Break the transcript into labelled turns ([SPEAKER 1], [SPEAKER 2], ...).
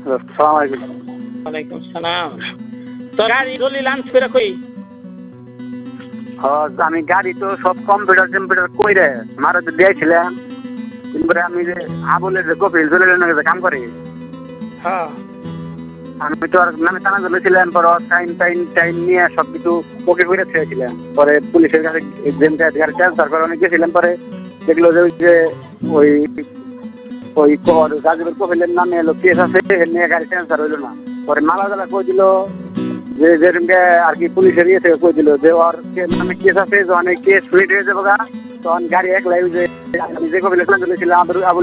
[SPEAKER 1] আসসালামু আলাইকুম।
[SPEAKER 2] ওয়ালাইকুম সালাম। তো গাড়ি গলি লাঞ্চ করে কই?
[SPEAKER 1] আমি গাড়ি তো সব কম্পিউটার কইরে মারা দিয়েছিলাম, কিন্তু আমি যে আবুলের যে কপিল চলে কাম করে,
[SPEAKER 2] হ্যাঁ
[SPEAKER 1] আমি তো আর নামে টানা ধরেছিলাম, পরে টাইম নিয়ে সব কিছু ওকে করে ছেড়েছিলাম। পরে পুলিশের কাছে গাড়ি ট্রান্সফার করে অনেক গেছিলাম, পরে দেখলো যে ওই ওই গাজীপুর কপিলের নামে এলো কেস আছে, নিয়ে গাড়ি ট্রান্সফার হইলো না। পরে মালাদালা কই দিল যে যেরকম আর কি পুলিশের ইয়ে থেকে কই দিল যে ওর নামে কেস আছে, যখন কেস ফ্রিট হয়ে যাবো তখন গাড়ি একলাই যে আমি যে কপিলের ছিলাম